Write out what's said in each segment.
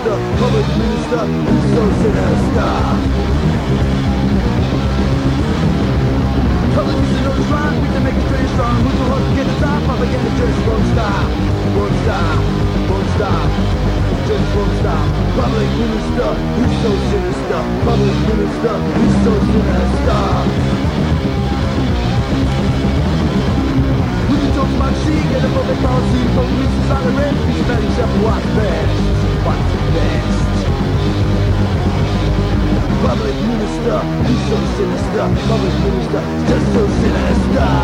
minister, public minister, who's so sinister. Public minister knows wrong, we can make it very strong. Who's the hook, get the top, propaganda just won't stop. Won't stop, won't stop, just won't stop. Public minister, who's so sinister. Public minister, who's so sinister. We can talk about cheek and the public policy, but we need to sign the rent, we should tell yourself what's best. What's best? Public minister, he's so sinister. Public minister, just so sinister.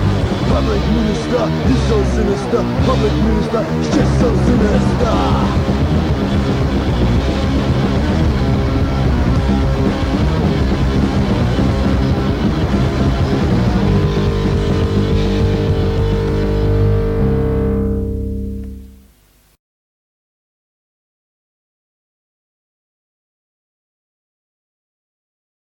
Public minister, he's so sinister. Public minister, he's just so sinister.